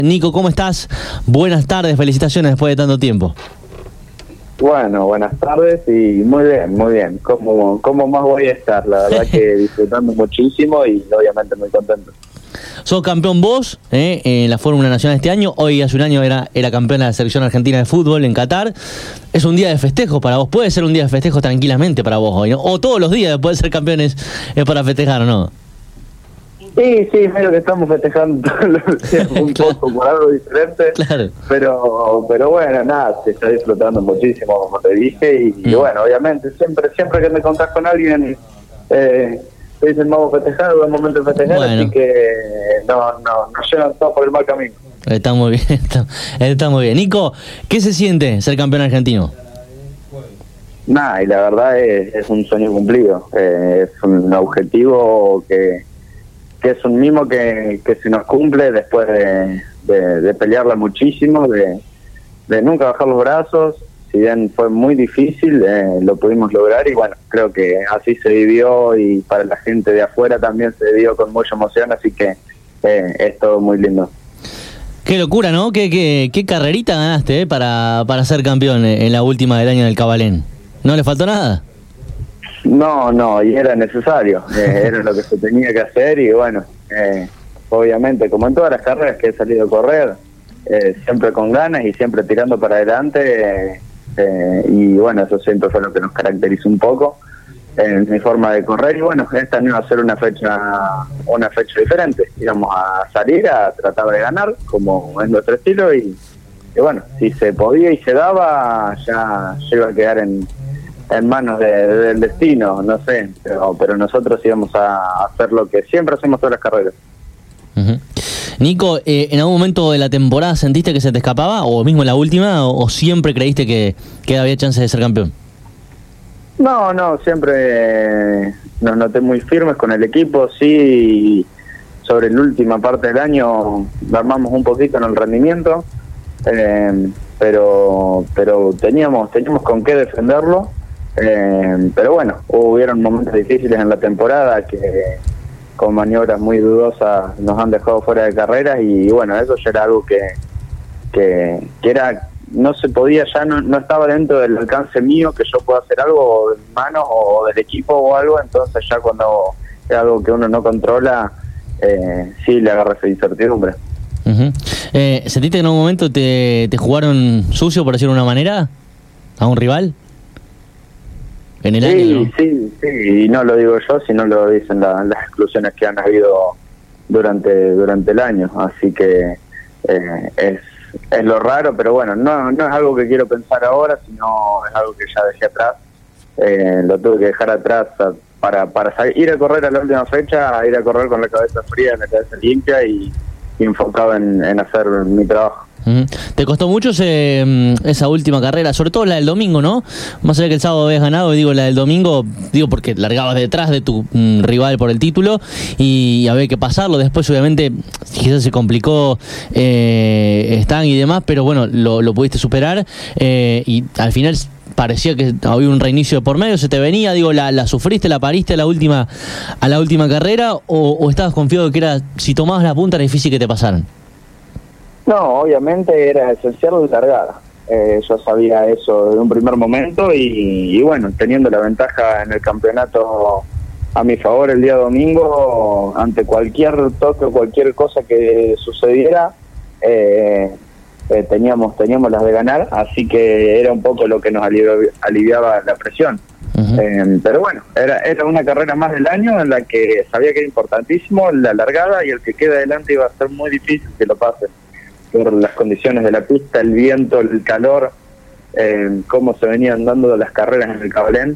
Nico, ¿cómo estás? Buenas tardes, felicitaciones después de tanto tiempo. Bueno, buenas tardes y muy bien, muy bien. ¿Cómo más voy a estar? La verdad que disfrutando muchísimo y obviamente muy contento. Sos campeón vos en la Fórmula Nacional este año. Hoy hace un año era campeona de la selección argentina de fútbol en Qatar. Es un día de festejo para vos. Puede ser un día de festejo tranquilamente para vos hoy, ¿no? O todos los días después de ser campeones es para festejar, ¿o no? Sí, medio que estamos festejando todos los días un poco por algo diferente. Claro. Pero bueno, nada, se está disfrutando muchísimo, como te dije. Y bueno, obviamente, siempre que me contás con alguien, te dicen vamos a festejar, es momento de festejar, bueno. Así que no llevan todos por el mal camino. Está muy bien, está muy bien. Nico, ¿qué se siente ser campeón argentino? Nada, y la verdad es un sueño cumplido, es un objetivo que es un mimo que se nos cumple después de pelearla muchísimo, de nunca bajar los brazos. Si bien fue muy difícil, lo pudimos lograr y bueno, creo que así se vivió y para la gente de afuera también se vivió con mucha emoción, así que es todo muy lindo. Qué locura, ¿no? Qué carrerita ganaste para ser campeón en la última del año del Cabalén. ¿No le faltó nada? No, y era necesario, era lo que se tenía que hacer y bueno, obviamente como en todas las carreras que he salido a correr, siempre con ganas y siempre tirando para adelante, y bueno, eso siempre fue lo que nos caracterizó un poco en mi forma de correr y bueno, esta no iba a ser una fecha diferente, íbamos a salir a tratar de ganar como es nuestro estilo y bueno, si se podía y se daba ya iba a quedar en manos del destino, no sé, pero nosotros íbamos a hacer lo que siempre hacemos todas las carreras. Uh-huh. Nico, ¿en algún momento de la temporada sentiste que se te escapaba, o mismo en la última, o siempre creíste que había chance de ser campeón? No, siempre nos noté muy firmes con el equipo, sí, sobre la última parte del año armamos un poquito en el rendimiento, pero teníamos con qué defenderlo. Pero bueno, hubieron momentos difíciles en la temporada que con maniobras muy dudosas nos han dejado fuera de carreras y bueno, eso ya era algo que era, no se podía, ya no estaba dentro del alcance mío que yo pueda hacer algo de manos o del equipo o algo, entonces ya cuando es algo que uno no controla, sí le agarra esa incertidumbre. Uh-huh. ¿Sentiste que en algún momento te jugaron sucio, por decirlo de una manera, a un rival? En el año, ¿no? Sí, y no lo digo yo, sino lo dicen las exclusiones que han habido durante el año, así que es lo raro, pero bueno, no es algo que quiero pensar ahora, sino es algo que ya dejé atrás, lo tuve que dejar atrás para ir a correr a la última fecha, ir a correr con la cabeza fría, la cabeza limpia y enfocado en hacer mi trabajo. ¿Te costó mucho esa última carrera? Sobre todo la del domingo, ¿no? Más allá que el sábado habías ganado, digo la del domingo, porque largabas detrás de tu rival por el título y había que pasarlo. Después, obviamente, quizás se complicó Stan y demás, pero bueno, lo pudiste superar y al final parecía que había un reinicio de por medio, se te venía, digo, la sufriste, la pariste a la última carrera o estabas confiado de que era, si tomabas la punta era difícil que te pasaran? No, obviamente era esencial la largada. Yo sabía eso de un primer momento y bueno, teniendo la ventaja en el campeonato a mi favor el día domingo, ante cualquier toque o cualquier cosa que sucediera, teníamos las de ganar, así que era un poco lo que nos aliviaba la presión. Uh-huh. Pero bueno, era una carrera más del año en la que sabía que era importantísimo la largada y el que queda adelante iba a ser muy difícil que lo pase por las condiciones de la pista, el viento, el calor, cómo se venían dando las carreras en el Cabalén,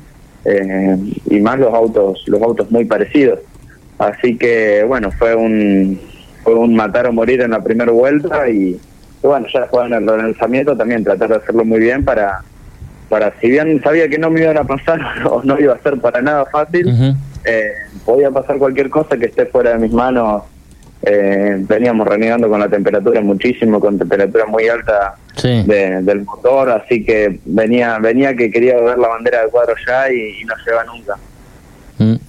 y más los autos muy parecidos. Así que bueno, fue un matar o morir en la primera vuelta y bueno, ya después en el lanzamiento también tratar de hacerlo muy bien para si bien sabía que no me iban a pasar o no iba a ser para nada fácil, uh-huh. Podía pasar cualquier cosa que esté fuera de mis manos. Veníamos renegando con la temperatura muchísimo, con temperatura muy alta, sí, del motor, así que venía que quería ver la bandera del cuadro ya y no llega nunca.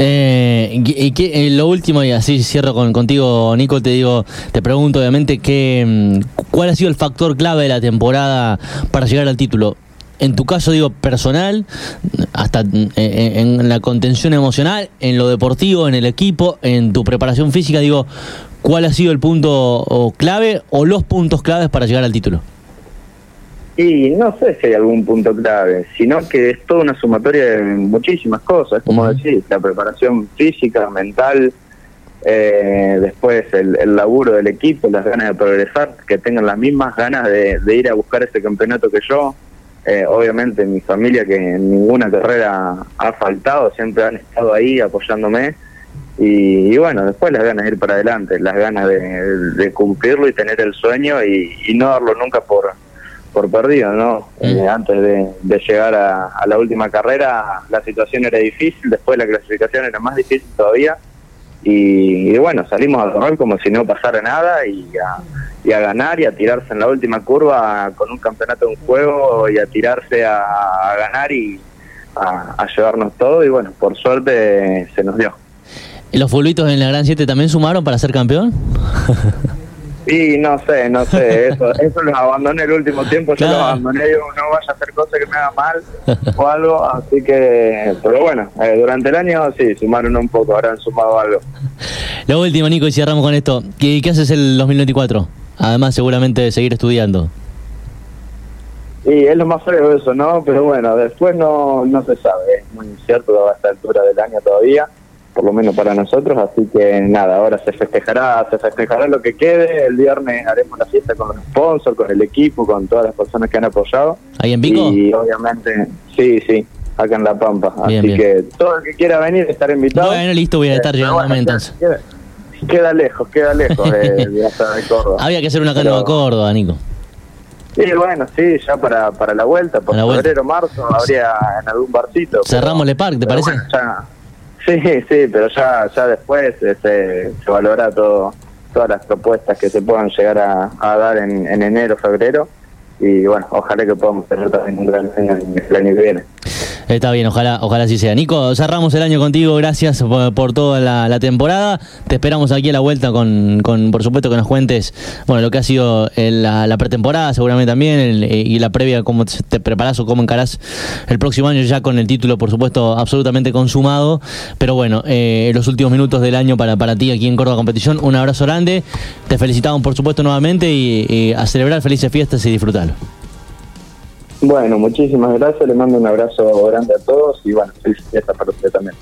Lo último, y así cierro contigo, Nico, te pregunto obviamente ¿cuál ha sido el factor clave de la temporada para llegar al título? En tu caso, personal, hasta en la contención emocional, en lo deportivo, en el equipo, en tu preparación física, ¿cuál ha sido el punto clave o los puntos claves para llegar al título? Y no sé si hay algún punto clave, sino que es toda una sumatoria de muchísimas cosas, como decir, la preparación física, mental, después el laburo del equipo, las ganas de progresar, que tengan las mismas ganas de ir a buscar ese campeonato que yo. Obviamente mi familia, que en ninguna carrera ha faltado, siempre han estado ahí apoyándome, y bueno, después las ganas de ir para adelante, las ganas de cumplirlo y tener el sueño y no darlo nunca por perdido, ¿no? Antes de llegar a la última carrera la situación era difícil, después la clasificación era más difícil todavía, y bueno, salimos a correr como si no pasara nada y a ganar y a tirarse en la última curva con un campeonato en juego y a tirarse a ganar y a llevarnos todo, y bueno, por suerte se nos dio. ¿Y los fulbitos en la Gran 7 también sumaron para ser campeón? Y no sé, eso los abandoné el último tiempo, claro. Yo los abandoné, digo, no vaya a hacer cosas que me hagan mal o algo, así que, pero bueno, durante el año sí, sumaron un poco, habrán sumado algo. Lo último, Nico, y cerramos con esto, ¿qué haces el 2024? Además seguramente de seguir estudiando. Y es lo más feo eso, ¿no? Pero bueno, después no se sabe, es muy incierto a esta altura del año todavía, por lo menos para nosotros, así que nada, ahora se festejará lo que quede. El viernes haremos la fiesta con los sponsors, con el equipo, con todas las personas que han apoyado. ¿Ahí en Pico? Y obviamente, sí, acá en La Pampa, bien, así que todo el que quiera venir estará invitado. Bueno, listo, voy a estar llegando entonces. Queda lejos de hasta de Córdoba. Había que hacer una canoa a Córdoba, Nico. Sí, bueno, sí, ya para la vuelta, por febrero, marzo, habría en algún barcito. Cerramos Le Parc, ¿te parece? Bueno, sí, pero ya después se valora todas las propuestas que se puedan llegar a dar en enero, febrero, y bueno, ojalá que podamos tener también un gran año el año que viene. Está bien, ojalá así sea. Nico, cerramos el año contigo, gracias por toda la temporada. Te esperamos aquí a la vuelta con por supuesto que nos cuentes lo que ha sido la pretemporada, seguramente también, y la previa, cómo te preparás o cómo encarás el próximo año ya con el título, por supuesto, absolutamente consumado. Pero bueno, los últimos minutos del año para ti aquí en Córdoba Competición, un abrazo grande. Te felicitamos, por supuesto, nuevamente y a celebrar felices fiestas y disfrutarlo. Bueno, muchísimas gracias, le mando un abrazo grande a todos y bueno, feliz fiesta para usted también.